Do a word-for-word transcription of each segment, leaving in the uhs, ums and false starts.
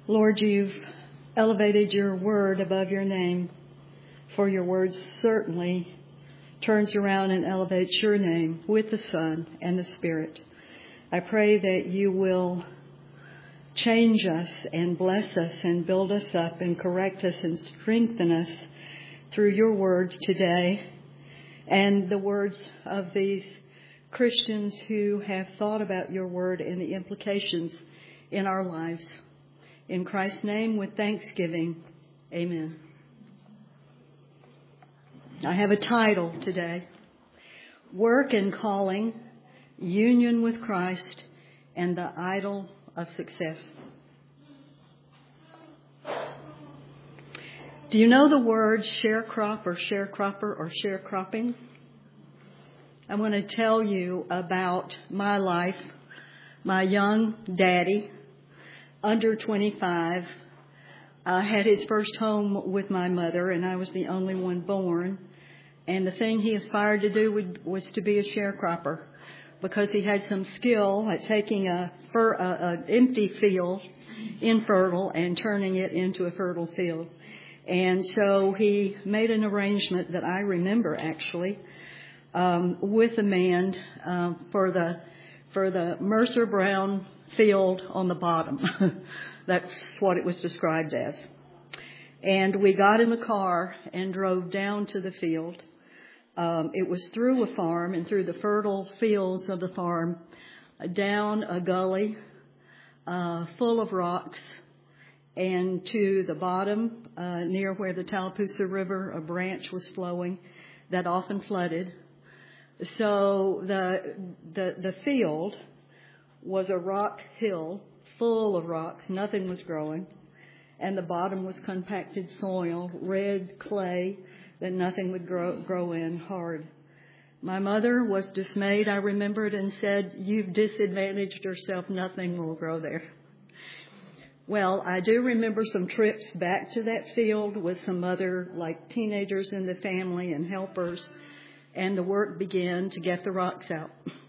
Lord, you've elevated your word above your name, for your word certainly turns around and elevates your name with the Son and the Spirit. I pray that you will change us and bless us and build us up and correct us and strengthen us through your words today and the words of these Christians who have thought about your word and the implications in our lives. In Christ's name, with thanksgiving, amen. I have a title today: Work and Calling, Union with Christ, and the Idol of Success. Do you know the word sharecrop or sharecropper or sharecropping? I want to tell you about my life. My young daddy, under twenty-five, uh, had his first home with my mother, and I was the only one born. And the thing he aspired to do would, was to be a sharecropper, because he had some skill at taking a fer, an empty field, infertile, and turning it into a fertile field. And so he made an arrangement that I remember actually um, with a man uh, for the for the Mercer Brown field on the bottom. That's what it was described as. And we got in the car and drove down to the field. Um, it was through a farm and through the fertile fields of the farm, down a gully uh, full of rocks, and to the bottom, uh, near where the Tallapoosa River, a branch was flowing that often flooded. So the the the field was a rock hill full of rocks. Nothing was growing. And the bottom was compacted soil, red clay that nothing would grow, grow in, hard. My mother was dismayed, I remembered, and said, "You've disadvantaged yourself. Nothing will grow there." Well, I do remember some trips back to that field with some other, like, teenagers in the family and helpers, and the work began to get the rocks out.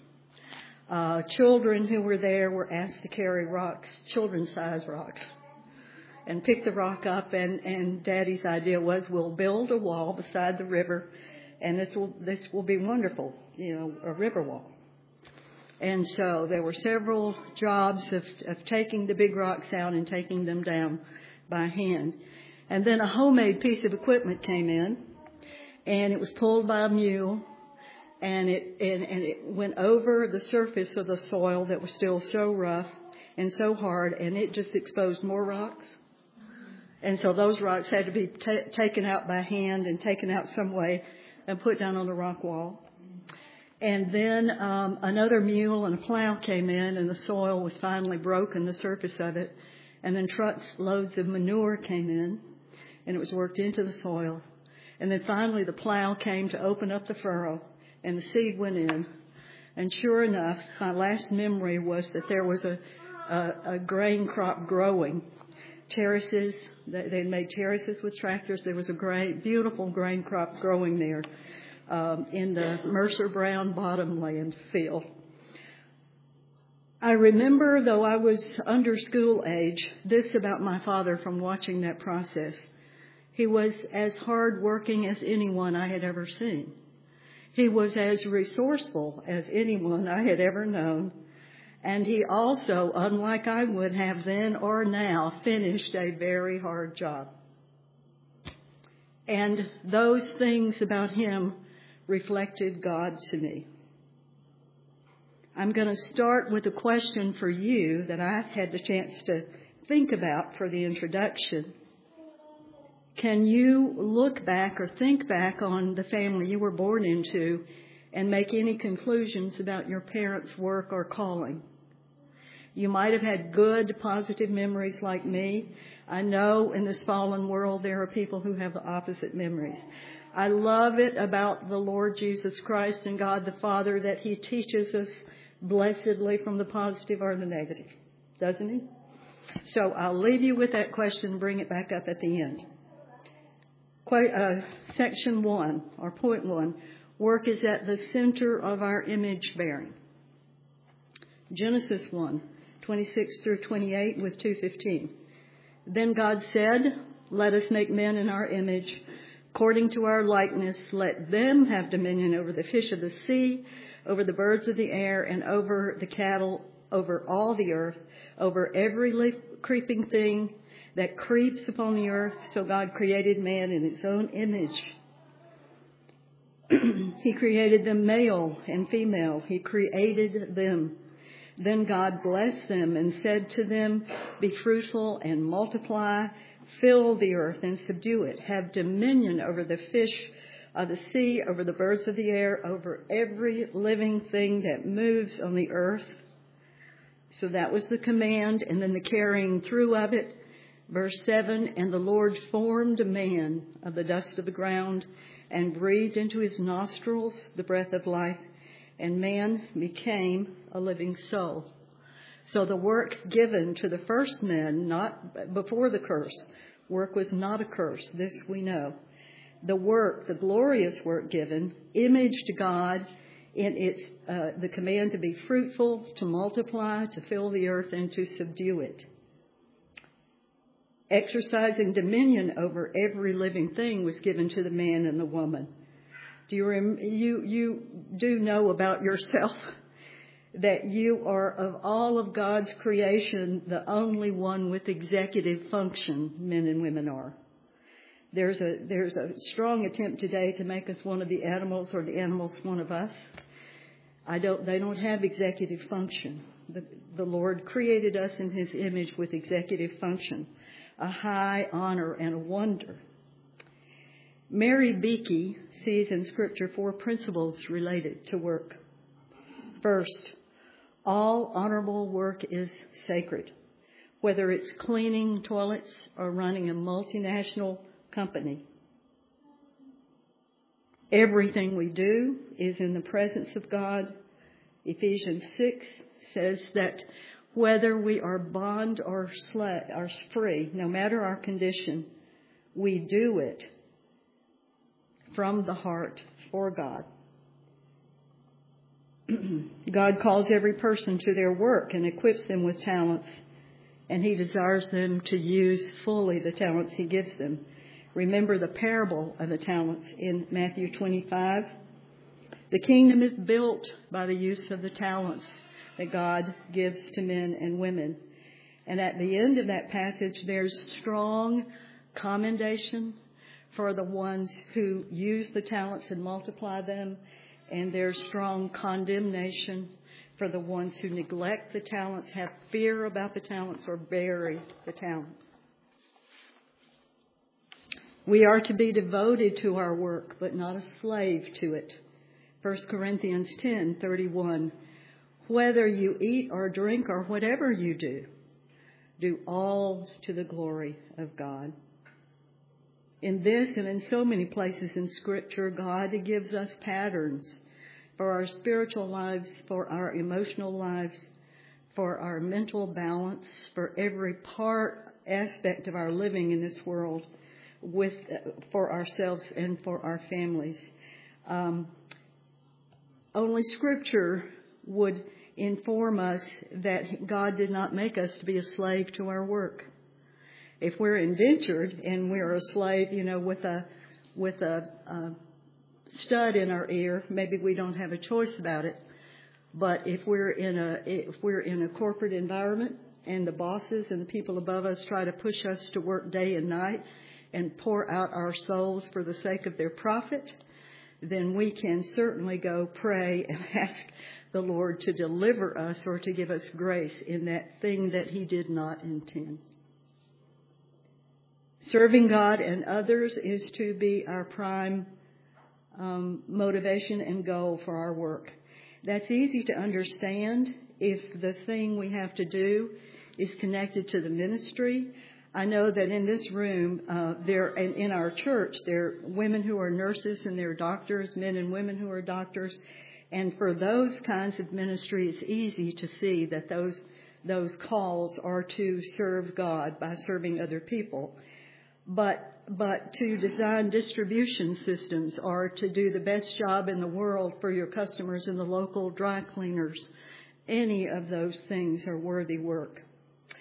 Uh, children who were there were asked to carry rocks, children-sized rocks, and pick the rock up, and, and Daddy's idea was, we'll build a wall beside the river, and this will this will be wonderful, you know, a river wall. And so there were several jobs of, of taking the big rocks out and taking them down by hand. And then a homemade piece of equipment came in, and it was pulled by a mule, and it and, and it went over the surface of the soil that was still so rough and so hard, and it just exposed more rocks. And so those rocks had to be t- taken out by hand and taken out some way and put down on the rock wall. And then um, another mule and a plow came in, and the soil was finally broken, the surface of it. And then trucks, loads of manure came in, and it was worked into the soil. And then finally the plow came to open up the furrow, and the seed went in. And sure enough, my last memory was that there was a, a, a grain crop growing. Terraces, they made terraces with tractors. There was a great, beautiful grain crop growing there um, in the Mercer Brown bottomland field. I remember, though I was under school age, this about my father from watching that process. He was as hard-working as anyone I had ever seen. He was as resourceful as anyone I had ever known. And he also, unlike I would have then or now, finished a very hard job. And those things about him reflected God to me. I'm going to start with a question for you that I had the chance to think about for the introduction. Can you look back or think back on the family you were born into and make any conclusions about your parents' work or calling? You might have had good, positive memories like me. I know in this fallen world there are people who have the opposite memories. I love it about the Lord Jesus Christ and God the Father that he teaches us blessedly from the positive or the negative, doesn't he? So I'll leave you with that question and bring it back up at the end. Qu- uh, section one, or point one, work is at the center of our image bearing. Genesis one, twenty-six through twenty-eight with two fifteen. Then God said, let us make man in our image, according to our likeness. Let them have dominion over the fish of the sea, over the birds of the air, and over the cattle, over all the earth, over every li- creeping thing that creeps upon the earth. So God created man in his own image. He created them male and female. He created them. Then God blessed them and said to them, be fruitful and multiply, fill the earth and subdue it. Have dominion over the fish of the sea, over the birds of the air, over every living thing that moves on the earth. So that was the command, and then the carrying through of it. Verse seven, and the Lord formed a man of the dust of the ground and breathed into his nostrils the breath of life, and man became a living soul. So the work given to the first men, not before the curse, work was not a curse. This we know. The work, the glorious work given, imaged God in its uh, the command to be fruitful, to multiply, to fill the earth, and to subdue it. Exercising dominion over every living thing was given to the man and the woman. Do you rem- you you do know about yourself that you are, of all of God's creation, the only one with executive function? Men and women are. There's a there's a strong attempt today to make us one of the animals, or the animals one of us. I don't. They don't have executive function. The, the Lord created us in His image with executive function, a high honor and a wonder. Mary Beakey sees in Scripture four principles related to work. First, all honorable work is sacred, whether it's cleaning toilets or running a multinational company. Everything we do is in the presence of God. Ephesians six says that whether we are bond or slave or free, no matter our condition, we do it from the heart for God. God calls every person to their work and equips them with talents, and He desires them to use fully the talents He gives them. Remember the parable of the talents in Matthew twenty-five. The kingdom is built by the use of the talents that God gives to men and women. And at the end of that passage, there's strong commendation for the ones who use the talents and multiply them, and there's strong condemnation for the ones who neglect the talents, have fear about the talents, or bury the talents. We are to be devoted to our work, but not a slave to it. First Corinthians ten thirty-one. Whether you eat or drink or whatever you do, do all to the glory of God. In this and in so many places in Scripture, God gives us patterns for our spiritual lives, for our emotional lives, for our mental balance, for every part, aspect of our living in this world, with for ourselves and for our families. Um, only Scripture would inform us that God did not make us to be a slave to our work. If we're indentured and we're a slave, you know, with a with a, a stud in our ear, maybe we don't have a choice about it. But if we're in a if we're in a corporate environment and the bosses and the people above us try to push us to work day and night and pour out our souls for the sake of their profit, then we can certainly go pray and ask the Lord to deliver us or to give us grace in that thing that He did not intend. Serving God and others is to be our prime um, motivation and goal for our work. That's easy to understand if the thing we have to do is connected to the ministry. I know that in this room, uh, there and in our church, there are women who are nurses and there are doctors, men and women who are doctors. And for those kinds of ministry, it's easy to see that those those calls are to serve God by serving other people. But but to design distribution systems or to do the best job in the world for your customers in the local dry cleaners, any of those things are worthy work.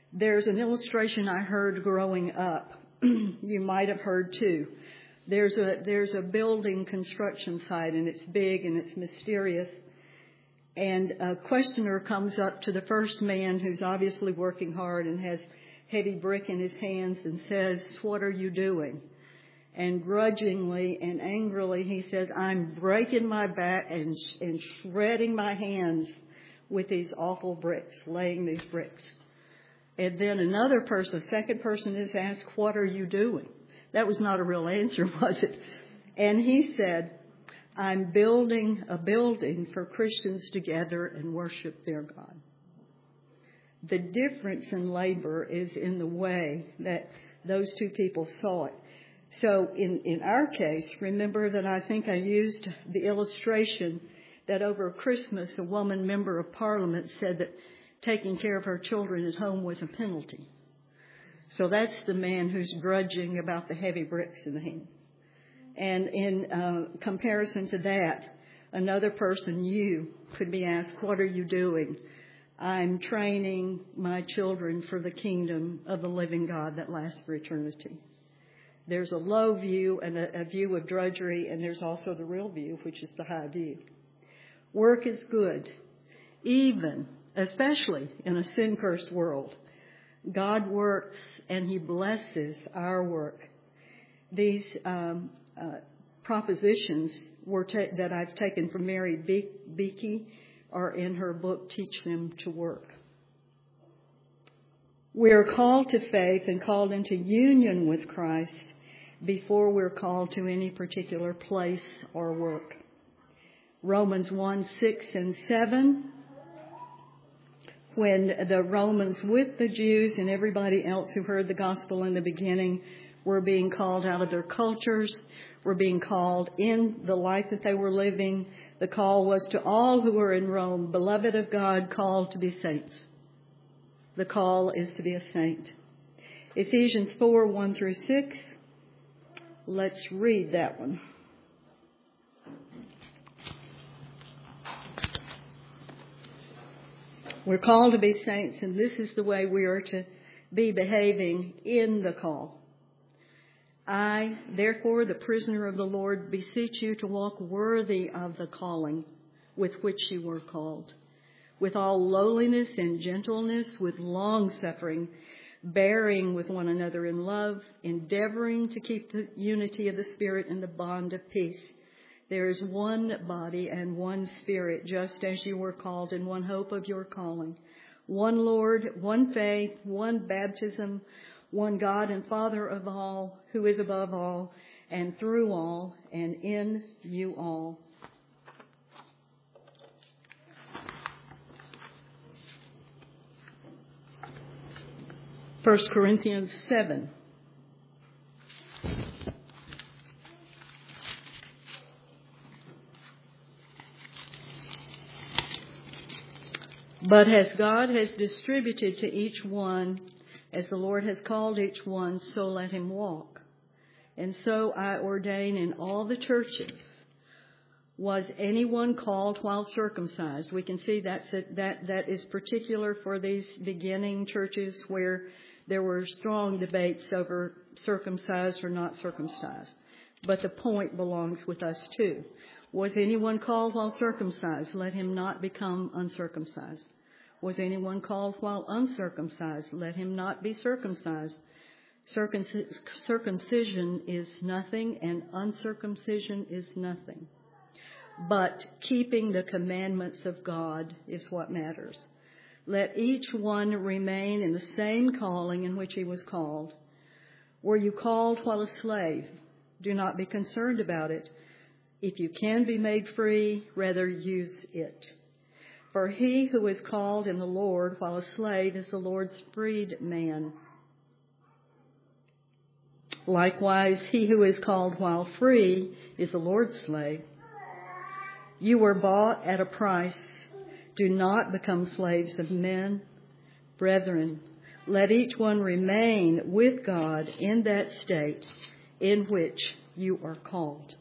There's an illustration I heard growing up. You might have heard too. There's a there's a building construction site, and it's big and it's mysterious. And a questioner comes up to the first man, who's obviously working hard and has heavy brick in his hands, and says, "What are you doing?" And grudgingly and angrily he says, "I'm breaking my back and, and shredding my hands with these awful bricks, laying these bricks." And then another person, second person is asked, "What are you doing?" That was not a real answer, was it? And he said, "I'm building a building for Christians to gather and worship their God." The difference in labor is in the way that those two people saw it. So in, in our case, remember that I think I used the illustration that over Christmas, a woman member of Parliament said that taking care of her children at home was a penalty. So that's the man who's grudging about the heavy bricks in the hand. And in uh, comparison to that, another person, you, could be asked, "What are you doing?" "I'm training my children for the kingdom of the living God that lasts for eternity." There's a low view and a, a view of drudgery, and there's also the real view, which is the high view. Work is good, even, especially in a sin-cursed world. God works and he blesses our work. These um, uh, propositions were ta- that I've taken from Mary Be- Beakey are in her book, Teach Them to Work. We are called to faith and called into union with Christ before we're called to any particular place or work. Romans one, six and seven. When the Romans with the Jews and everybody else who heard the gospel in the beginning were being called out of their cultures, were being called in the life that they were living, the call was to all who were in Rome, beloved of God, called to be saints. The call is to be a saint. Ephesians four, one through six. Let's read that one. We're called to be saints, and this is the way we are to be behaving in the call. I, therefore, the prisoner of the Lord, beseech you to walk worthy of the calling with which you were called, with all lowliness and gentleness, with long-suffering, bearing with one another in love, endeavoring to keep the unity of the Spirit in the bond of peace. There is one body and one Spirit, just as you were called in one hope of your calling. One Lord, one faith, one baptism, one God and Father of all, who is above all, and through all, and in you all. First Corinthians seven. But as God has distributed to each one, as the Lord has called each one, so let him walk. And so I ordain in all the churches. Was anyone called while circumcised? We can see that's a, that that is particular for these beginning churches where there were strong debates over circumcised or not circumcised. But the point belongs with us too. Was anyone called while circumcised? Let him not become uncircumcised. Was anyone called while uncircumcised? Let him not be circumcised. Circumcision is nothing, and uncircumcision is nothing. But keeping the commandments of God is what matters. Let each one remain in the same calling in which he was called. Were you called while a slave? Do not be concerned about it. If you can be made free, rather use it. For he who is called in the Lord while a slave is the Lord's freed man. Likewise, he who is called while free is the Lord's slave. You were bought at a price. Do not become slaves of men. Brethren, let each one remain with God in that state in which you are called.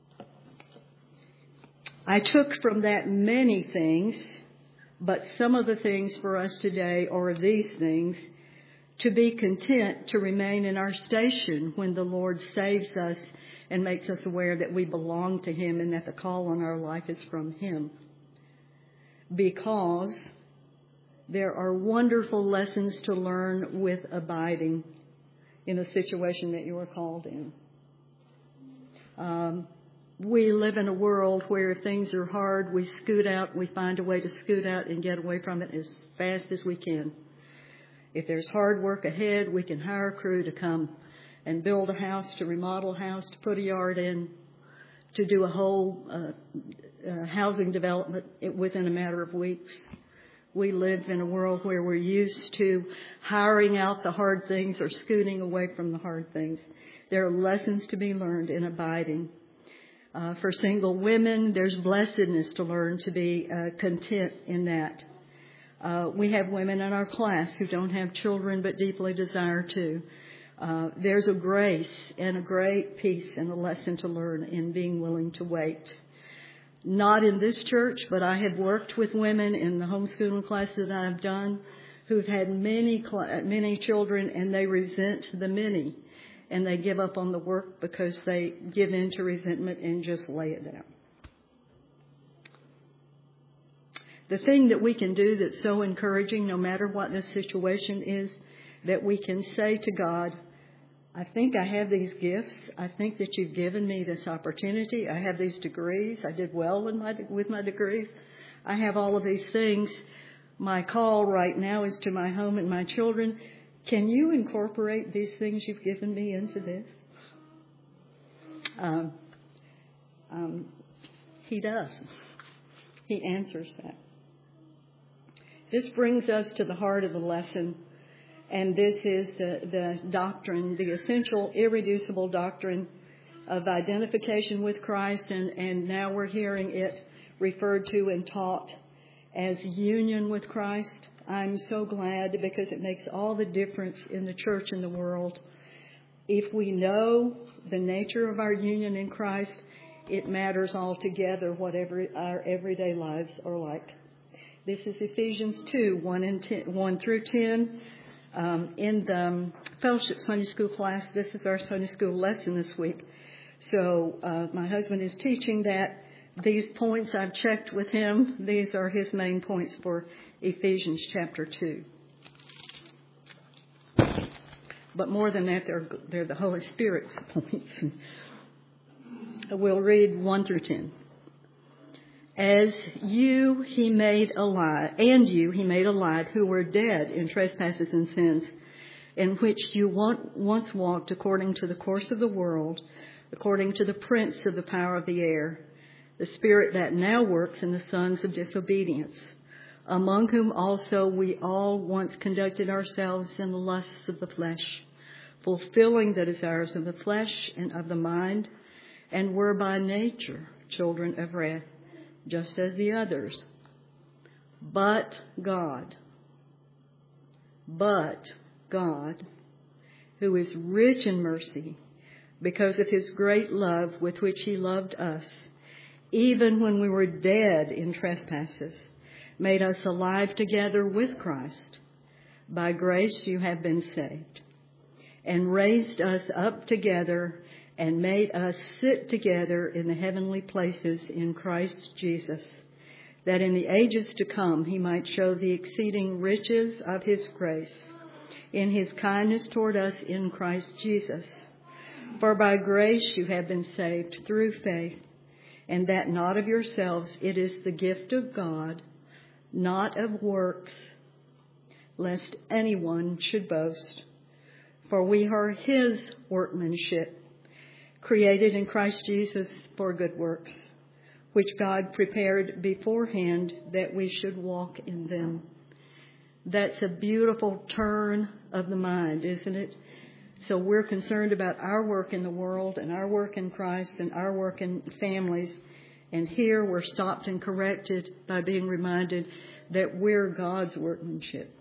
I took from that many things, but some of the things for us today are these things. to be content to remain in our station when the Lord saves us and makes us aware that we belong to Him and that the call on our life is from Him. Because there are wonderful lessons to learn with abiding in a situation that you are called in. Um, we live in a world where if things are hard, we scoot out, we find a way to scoot out and get away from it as fast as we can. If there's hard work ahead, we can hire a crew to come and build a house, to remodel a house, to put a yard in, to do a whole uh, uh, housing development within a matter of weeks. We live in a world where we're used to hiring out the hard things or scooting away from the hard things. There are lessons to be learned in abiding. Uh, for single women, there's blessedness to learn to be uh, content in that. Uh, we have women in our class who don't have children but deeply desire to. Uh, there's a grace and a great peace and a lesson to learn in being willing to wait. Not in this church, but I have worked with women in the homeschooling classes that I've done who've had many cl- many children, and they resent the many, and they give up on the work because they give in to resentment and just lay it down. The thing that we can do that's so encouraging, no matter what the situation is, that we can say to God, I think I have these gifts. I think that you've given me this opportunity. I have these degrees. I did well in my, with my degrees. I have all of these things. My call right now is to my home and my children. Can you incorporate these things you've given me into this? Um, um, he does. He answers that. This brings us to the heart of the lesson, and this is the, the doctrine, the essential, irreducible doctrine of identification with Christ, and, and now we're hearing it referred to and taught as union with Christ. I'm so glad, because it makes all the difference in the church and the world. If we know the nature of our union in Christ, it matters altogether whatever our everyday lives are like. This is Ephesians two, one, and ten, one through ten. Um, in the um, Fellowship Sunday School class, this is our Sunday School lesson this week. So uh, my husband is teaching that. These points I've checked with him. These are his main points for Ephesians chapter two. But more than that, they're, they're the Holy Spirit's points. We'll read one through ten. As you he made alive, and you he made alive, who were dead in trespasses and sins, in which you once walked according to the course of the world, according to the prince of the power of the air, the spirit that now works in the sons of disobedience, among whom also we all once conducted ourselves in the lusts of the flesh, fulfilling the desires of the flesh and of the mind, and were by nature children of wrath, just as the others. But God, but God, who is rich in mercy, because of his great love with which he loved us, even when we were dead in trespasses, made us alive together with Christ. By grace you have been saved, and raised us up together and made us sit together in the heavenly places in Christ Jesus, that in the ages to come he might show the exceeding riches of his grace in his kindness toward us in Christ Jesus. For by grace you have been saved through faith, and that not of yourselves, it is the gift of God, not of works, lest anyone should boast. For we are his workmanship, created in Christ Jesus for good works, which God prepared beforehand that we should walk in them. That's a beautiful turn of the mind, isn't it? So we're concerned about our work in the world and our work in Christ and our work in families. And here we're stopped and corrected by being reminded that we're God's workmanship.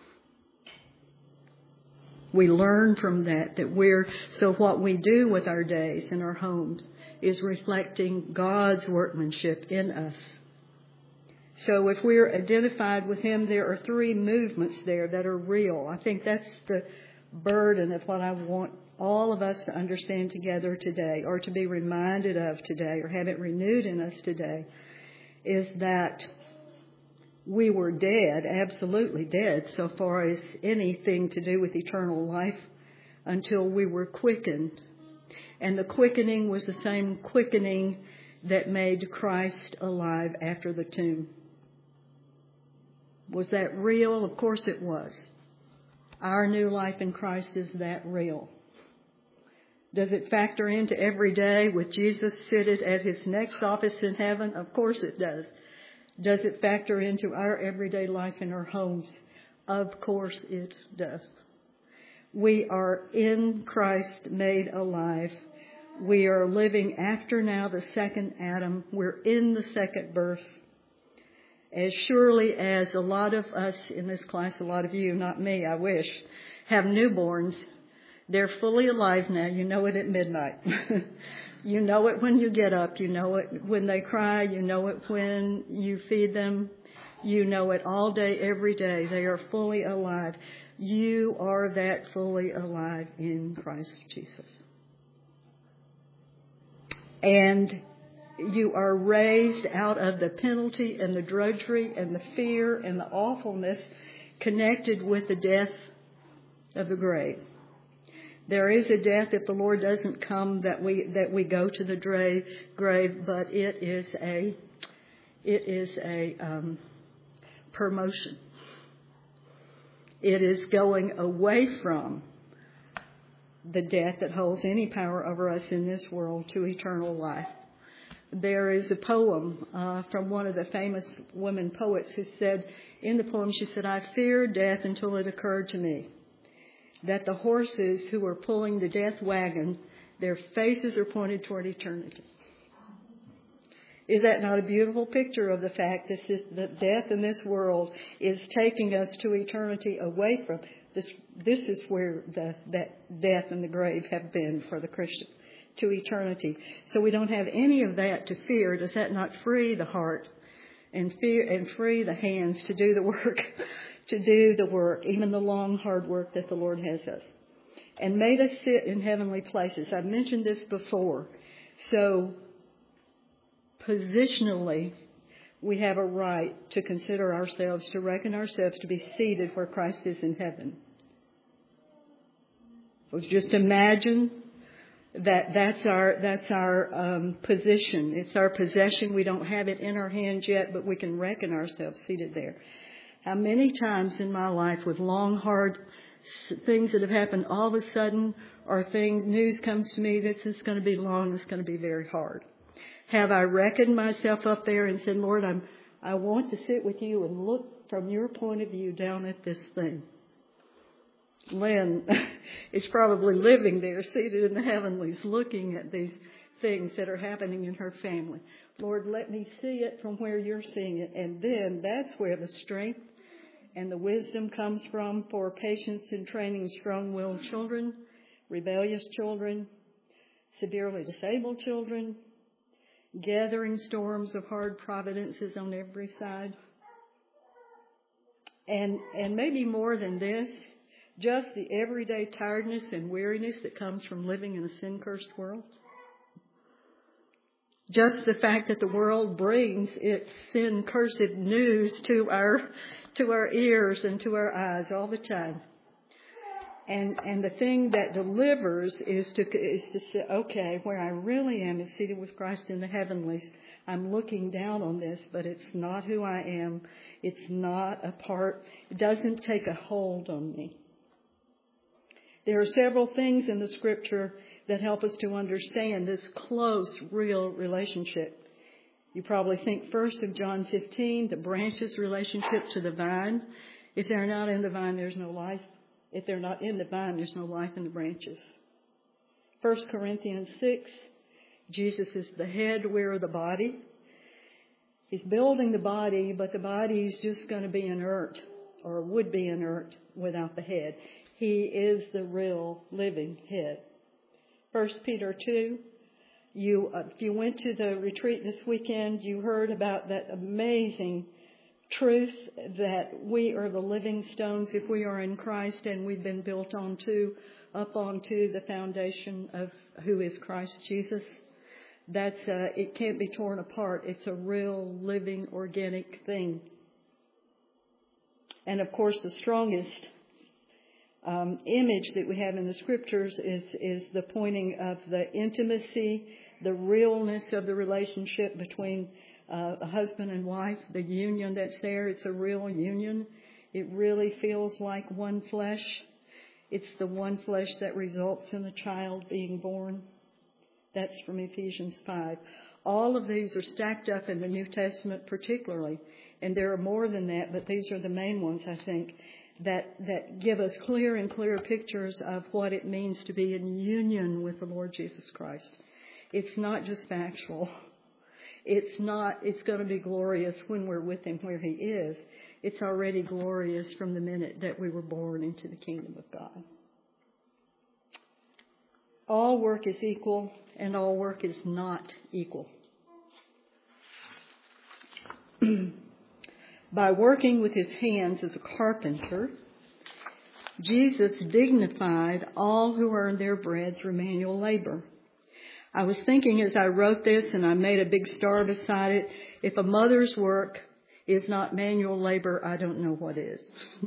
We learn from that, that we're, so what we do with our days and our homes is reflecting God's workmanship in us. So if we're identified with him, there are three movements there that are real. I think that's the burden of what I want all of us to understand together today, or to be reminded of today, or have it renewed in us today, is that we were dead, absolutely dead, so far as anything to do with eternal life, until we were quickened. And the quickening was the same quickening that made Christ alive after the tomb. Was that real? Of course it was. Our new life in Christ is that real. Does it factor into every day with Jesus seated at his next office in heaven? Of course it does. Does it factor into our everyday life in our homes? Of course it does. We are in Christ made alive. We are living after now the second Adam. We're in the second birth. As surely as a lot of us in this class, a lot of you, not me, I wish, have newborns, they're fully alive now. You know it at midnight. You know it when you get up. You know it when they cry. You know it when you feed them. You know it all day, every day. They are fully alive. You are that fully alive in Christ Jesus. And you are raised out of the penalty and the drudgery and the fear and the awfulness connected with the death of the grave. There is a death if the Lord doesn't come that we that we go to the grave, grave, but it is a it is a um, promotion. It is going away from the death that holds any power over us in this world to eternal life. There is a poem uh, from one of the famous women poets who said, in the poem, she said, "I feared death until it occurred to me that the horses who were pulling the death wagon, their faces are pointed toward eternity." Is that not a beautiful picture of the fact that, this, that death in this world is taking us to eternity away from this? This is where the, that death and the grave have been for the Christian, to eternity. So we don't have any of that to fear. Does that not free the heart and fear and free the hands to do the work, to do the work, even the long, hard work that the Lord has us, and made us sit in heavenly places? I've mentioned this before. So positionally, we have a right to consider ourselves, to reckon ourselves to be seated where Christ is in heaven. So just imagine that that's our that's our um, position. It's our possession. We don't have it in our hands yet, but we can reckon ourselves seated there. How many times in my life with long, hard things that have happened all of a sudden, or things, news comes to me, this is going to be long, it's going to be very hard. Have I reckoned myself up there and said, Lord, I'm, I want to sit with you and look from your point of view down at this thing. Lynn is probably living there, seated in the heavenlies, looking at these things that are happening in her family. Lord, let me see it from where you're seeing it. And then that's where the strength and the wisdom comes from for patience in training strong-willed children, rebellious children, severely disabled children, gathering storms of hard providences on every side. And and maybe more than this, just the everyday tiredness and weariness that comes from living in a sin-cursed world. Just the fact that the world brings its sin-cursed news to our to our ears and to our eyes all the time. And and the thing that delivers is to is to say, okay, where I really am is seated with Christ in the heavenlies. I'm looking down on this, but it's not who I am. It's not a part. It doesn't take a hold on me. There are several things in the Scripture that help us to understand this close, real relationship. You probably think first of John fifteen, the branches' relationship to the vine. If they're not in the vine, there's no life. If they're not in the vine, there's no life in the branches. First Corinthians six, Jesus is the head, we're the body. He's building the body, but the body is just going to be inert, or would be inert, without the head. He is the real living head. First Peter two, you, uh, if you went to the retreat this weekend, you heard about that amazing truth that we are the living stones if we are in Christ, and we've been built onto, up onto the foundation of who is Christ Jesus. That's uh, it can't be torn apart. It's a real living organic thing. And of course, the strongest um, image that we have in the scriptures is is the pointing of the intimacy, the realness of the relationship between uh, a husband and wife, the union that's there. It's a real union. It really feels like one flesh. It's the one flesh that results in the child being born. That's from Ephesians five. All of these are stacked up in the New Testament particularly, and there are more than that, but these are the main ones, I think, that, that give us clear and clear pictures of what it means to be in union with the Lord Jesus Christ. It's not just factual. It's not, it's going to be glorious when we're with Him where He is. It's already glorious from the minute that we were born into the kingdom of God. All work is equal, and all work is not equal. By working with His hands as a carpenter, Jesus dignified all who earn their bread through manual labor. I was thinking as I wrote this, and I made a big star beside it, if a mother's work is not manual labor, I don't know what is.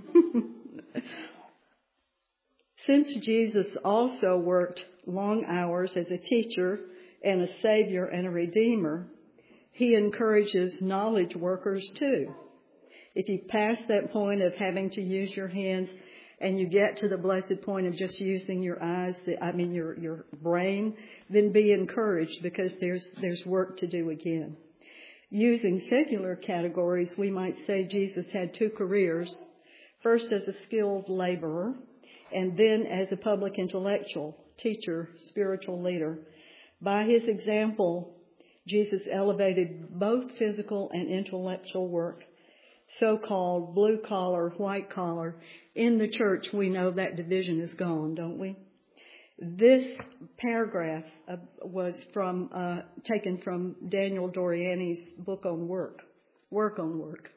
Since Jesus also worked long hours as a teacher and a savior and a redeemer, He encourages knowledge workers too. If you pass that point of having to use your hands and you get to the blessed point of just using your eyes, the, I mean your, your brain, then be encouraged, because there's there's work to do again. Using secular categories, we might say Jesus had two careers, first as a skilled laborer, and then as a public intellectual, teacher, spiritual leader. By His example, Jesus elevated both physical and intellectual work, so-called blue-collar, white-collar. In the church, we know that division is gone, don't we? This paragraph uh, was from uh, taken from Daniel Doriani's book on work, Work on Work.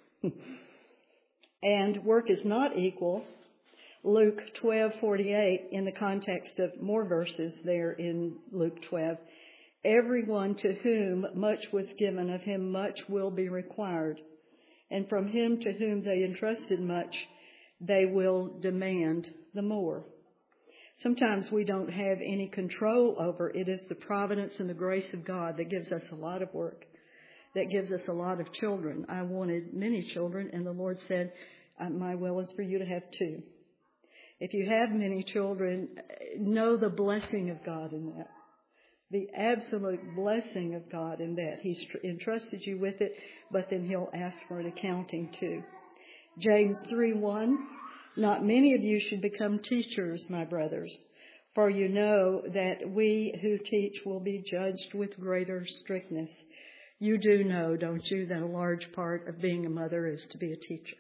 And work is not equal. Luke twelve forty-eight, in the context of more verses there in Luke twelve, everyone to whom much was given, of him much will be required. And from him to whom they entrusted much, they will demand the more. Sometimes we don't have any control over. It is the providence and the grace of God that gives us a lot of work, that gives us a lot of children. I wanted many children, and the Lord said, my will is for you to have two. If you have many children, know the blessing of God in that. The absolute blessing of God in that. He's entrusted you with it, but then He'll ask for an accounting too. James three one, not many of you should become teachers, my brothers, for you know that we who teach will be judged with greater strictness. You do know, don't you, that a large part of being a mother is to be a teacher.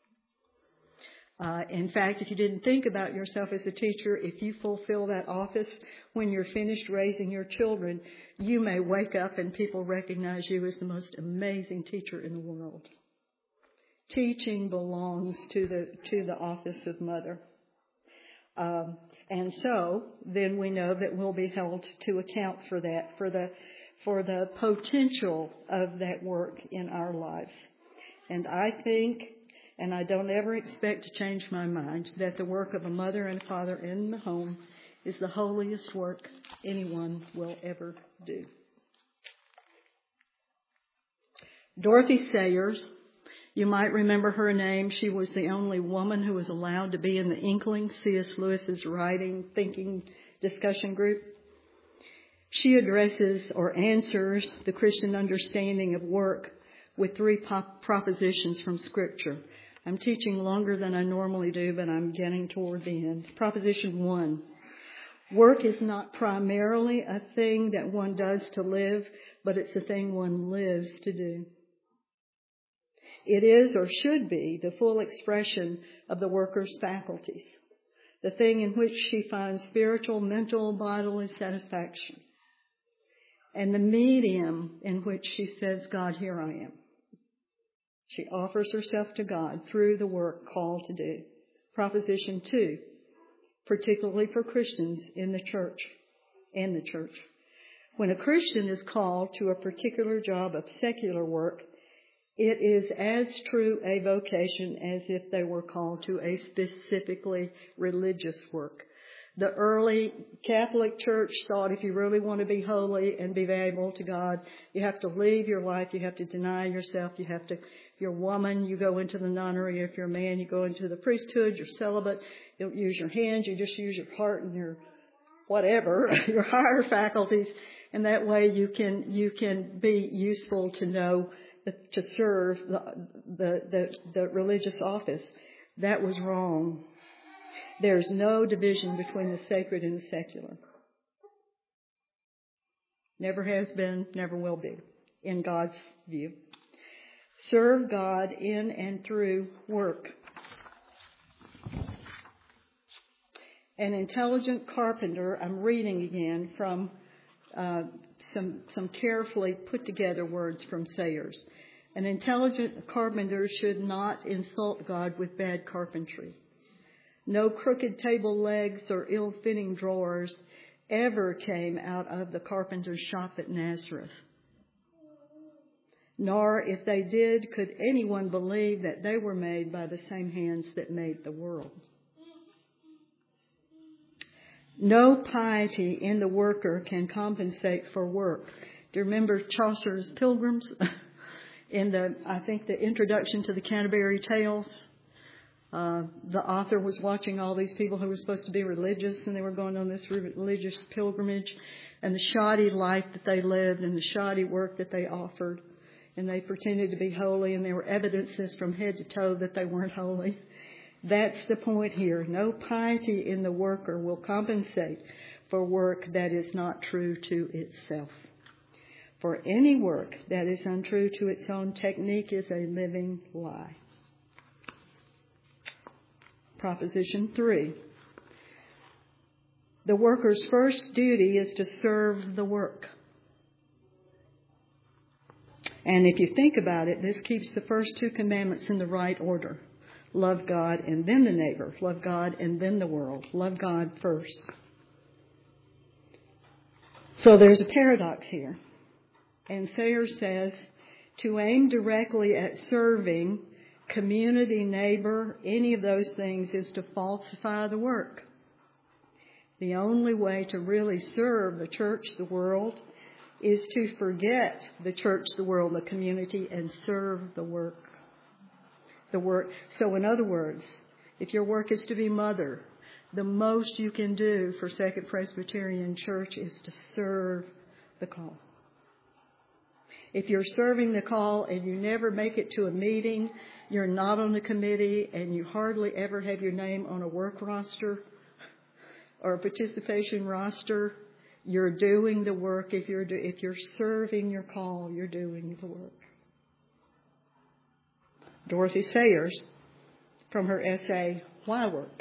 Uh, in fact, if you didn't think about yourself as a teacher, if you fulfill that office when you're finished raising your children, you may wake up and people recognize you as the most amazing teacher in the world. Teaching belongs to the to the office of mother. Um, and so then we know that we'll be held to account for that, for the for the potential of that work in our lives. And I think, and I don't ever expect to change my mind, that the work of a mother and father in the home is the holiest work anyone will ever do. Dorothy Sayers, you might remember her name. She was the only woman who was allowed to be in the Inkling, C S Lewis's writing, thinking discussion group. She addresses or answers the Christian understanding of work with three pop- propositions from Scripture. I'm teaching longer than I normally do, but I'm getting toward the end. Proposition one, work is not primarily a thing that one does to live, but it's a thing one lives to do. It is or should be the full expression of the worker's faculties, the thing in which she finds spiritual, mental, bodily satisfaction, and the medium in which she says, God, here I am. She offers herself to God through the work called to do. Proposition two, particularly for Christians in the church and the church. When a Christian is called to a particular job of secular work, it is as true a vocation as if they were called to a specifically religious work. The early Catholic Church thought if you really want to be holy and be valuable to God, you have to leave your life, you have to deny yourself, you have to, if you're a woman, you go into the nunnery, if you're a man, you go into the priesthood, you're celibate, you don't use your hands, you just use your heart and your whatever, your higher faculties, and that way you can, you can be useful to know, to serve the, the, the, the religious office. That was wrong. There's no division between the sacred and the secular. Never has been, never will be, in God's view. Serve God in and through work. An intelligent carpenter, I'm reading again from uh, some, some carefully put together words from Sayers. An intelligent carpenter should not insult God with bad carpentry. No crooked table legs or ill-fitting drawers ever came out of the carpenter's shop at Nazareth. Nor, if they did, could anyone believe that they were made by the same hands that made the world. No piety in the worker can compensate for work. Do you remember Chaucer's Pilgrims? In the, I think, the introduction to the Canterbury Tales? Uh, the author was watching all these people who were supposed to be religious, and they were going on this religious pilgrimage, and the shoddy life that they lived and the shoddy work that they offered. And they pretended to be holy, and there were evidences from head to toe that they weren't holy. That's the point here. No piety in the worker will compensate for work that is not true to itself. For any work that is untrue to its own technique is a living lie. Proposition three. The worker's first duty is to serve the work. And if you think about it, this keeps the first two commandments in the right order. Love God and then the neighbor. Love God and then the world. Love God first. So there's a paradox here. And Sayers says, to aim directly at serving community, neighbor, any of those things is to falsify the work. The only way to really serve the church, the world, is to forget the church, the world, the community, and serve the work. The work. So in other words, if your work is to be mother, the most you can do for Second Presbyterian Church is to serve the call. If you're serving the call and you never make it to a meeting, you're not on the committee, and you hardly ever have your name on a work roster or a participation roster, you're doing the work. If you're, do, if you're serving your call, you're doing the work. Dorothy Sayers, from her essay, Why Work?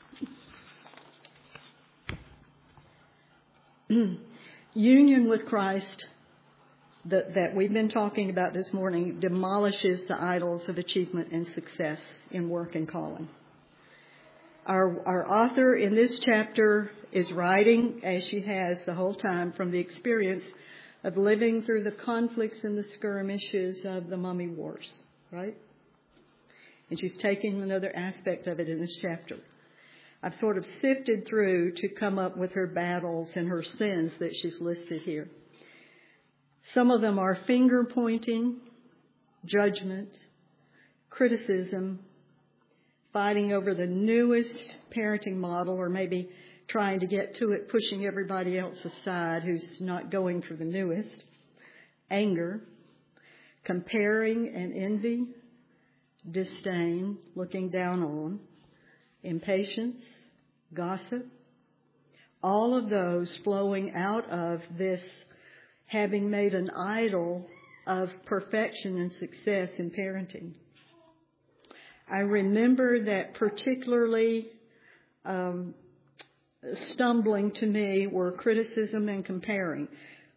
Union with Christ that, that we've been talking about this morning demolishes the idols of achievement and success in work and calling. Our, our author in this chapter is writing, as she has the whole time, from the experience of living through the conflicts and the skirmishes of the Mummy Wars, right? And she's taking another aspect of it in this chapter. I've sort of sifted through to come up with her battles and her sins that she's listed here. Some of them are finger pointing, judgment, criticism, fighting over the newest parenting model, or maybe trying to get to it, pushing everybody else aside who's not going for the newest, anger, comparing and envy, disdain, looking down on, impatience, gossip, all of those flowing out of this having made an idol of perfection and success in parenting. I remember that particularly um, stumbling to me were criticism and comparing.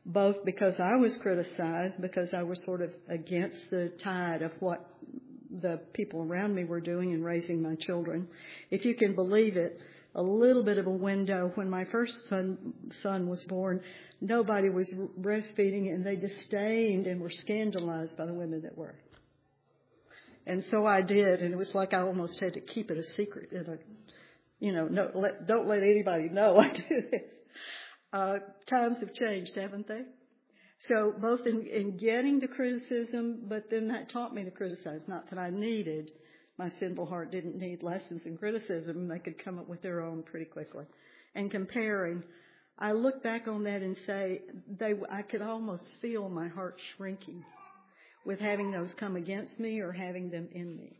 both because I was criticized, because I was sort of against the tide of what the people around me were doing in raising my children. If you can believe it, a little bit of a window when my first son, son was born, nobody was breastfeeding, and they disdained and were scandalized by the women that were. And so I did, and it was like I almost had to keep it a secret. In a, you know, no, let, don't let anybody know I do this. Uh, times have changed, haven't they? So both in, in getting the criticism, but then that taught me to criticize. Not that I needed, my sinful heart didn't need lessons in criticism. They could come up with their own pretty quickly. And comparing, I look back on that and say, they, I could almost feel my heart shrinking with having those come against me or having them in me.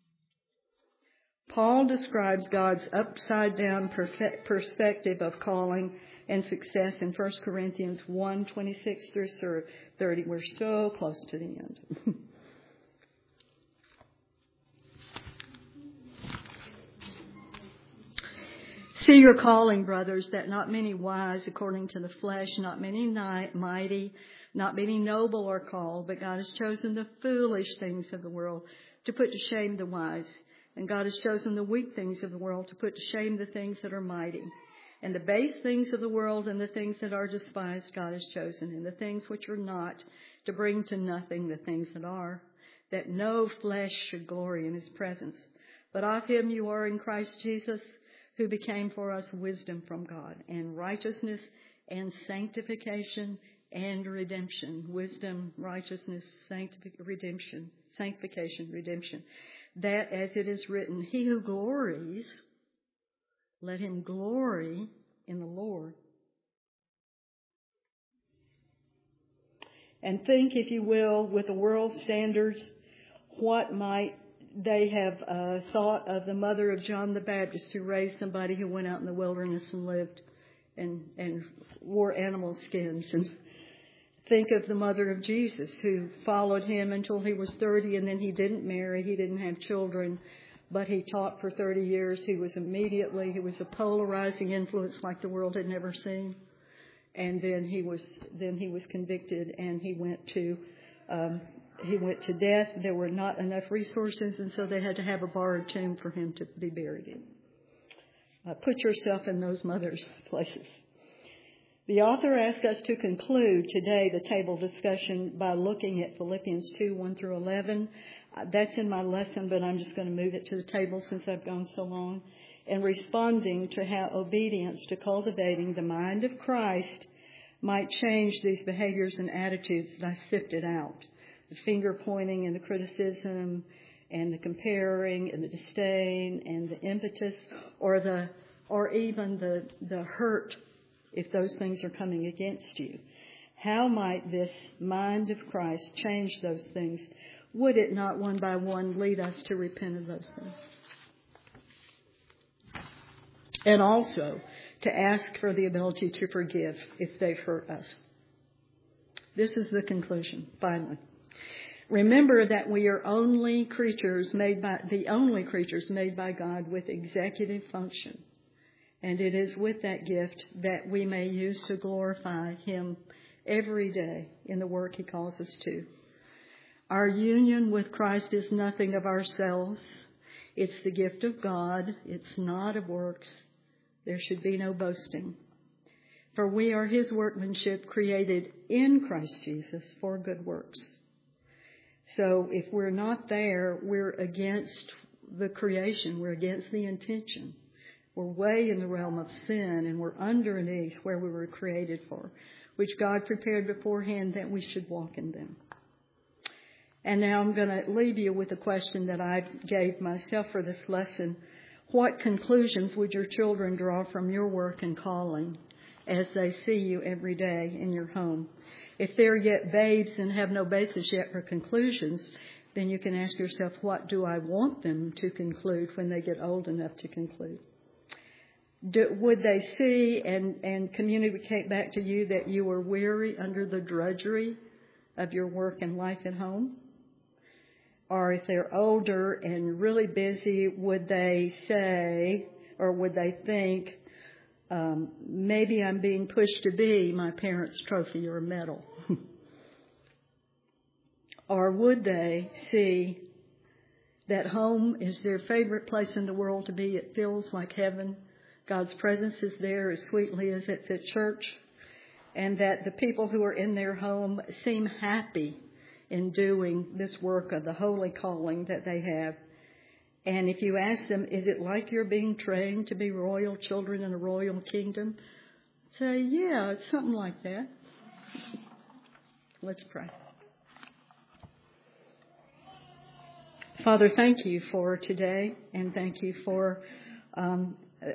Paul describes God's upside-down perspective of calling and success in First Corinthians one, twenty-six through thirty. We're so close to the end. See your calling, brothers, that not many wise according to the flesh, not many mighty, not many noble are called, but God has chosen the foolish things of the world to put to shame the wise. And God has chosen the weak things of the world to put to shame the things that are mighty. And the base things of the world and the things that are despised God has chosen, and the things which are not, to bring to nothing the things that are, that no flesh should glory in his presence. But of him you are in Christ Jesus, who became for us wisdom from God, and righteousness and sanctification and redemption. Wisdom, righteousness, sanctification, redemption, sanctification, redemption. That, as it is written, he who glories, let him glory in the Lord. And think, if you will, with the world standards, what might they have uh, thought of the mother of John the Baptist, who raised somebody who went out in the wilderness and lived and, and wore animal skins. And think of the mother of Jesus, who followed him until he was thirty, and then he didn't marry, he didn't have children, but he taught for thirty years. He was immediately, he was a polarizing influence like the world had never seen. And then he was, then he was convicted, and he went to, um, he went to death. There were not enough resources, and so they had to have a borrowed tomb for him to be buried in. Uh, put yourself in those mothers' places. The author asks us to conclude today the table discussion by looking at Philippians two, one through eleven. Uh, that's in my lesson, but I'm just going to move it to the table since I've gone so long. And responding to how obedience to cultivating the mind of Christ might change these behaviors and attitudes that I sifted out. The finger pointing and the criticism and the comparing and the disdain and the impetus, or the or even the, the hurt, if those things are coming against you. How might this mind of Christ change those things? Would it not one by one lead us to repent of those things? And also to ask for the ability to forgive if they've hurt us. This is the conclusion, finally. Remember that we are only creatures made by, the only creatures made by God with executive function. And it is with that gift that we may use to glorify him every day in the work he calls us to. Our union with Christ is nothing of ourselves. It's the gift of God. It's not of works. There should be no boasting. For we are his workmanship, created in Christ Jesus for good works. So if we're not there, we're against the creation. We're against the intention. We're way in the realm of sin, and we're underneath where we were created for, which God prepared beforehand that we should walk in them. And now I'm going to leave you with a question that I gave myself for this lesson. What conclusions would your children draw from your work and calling as they see you every day in your home? If they're yet babes and have no basis yet for conclusions, then you can ask yourself, what do I want them to conclude when they get old enough to conclude? Do, would they see and, and communicate back to you that you are weary under the drudgery of your work and life at home? Or if they're older and really busy, would they say, or would they think, um, maybe I'm being pushed to be my parents' trophy or medal. Or would they see that home is their favorite place in the world to be? It feels like heaven. God's presence is there as sweetly as it's at church. And that the people who are in their home seem happy in doing this work of the holy calling that they have. And if you ask them, is it like you're being trained to be royal children in a royal kingdom? Say, yeah, it's something like that. Let's pray. Father, thank you for today, and thank you for, um,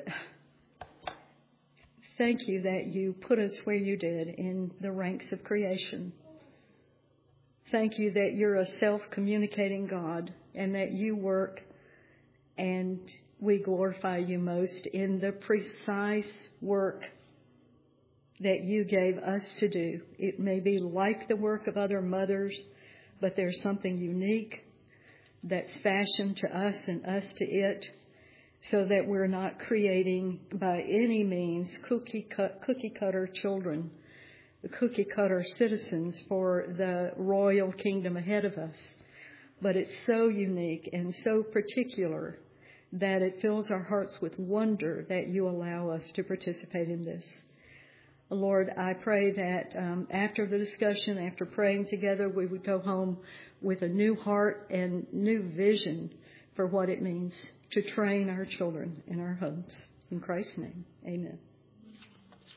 thank you that you put us where you did in the ranks of creation. Thank you that you're a self-communicating God and that you work, and we glorify you most in the precise work that you gave us to do. It may be like the work of other mothers, but there's something unique that's fashioned to us and us to it, so that we're not creating by any means cookie cut, cookie cutter children, the cookie cutter citizens for the royal kingdom ahead of us. But it's so unique and so particular that it fills our hearts with wonder that you allow us to participate in this. Lord, I pray that um, after the discussion, after praying together, we would go home with a new heart and new vision for what it means to train our children in our homes. In Christ's name, amen.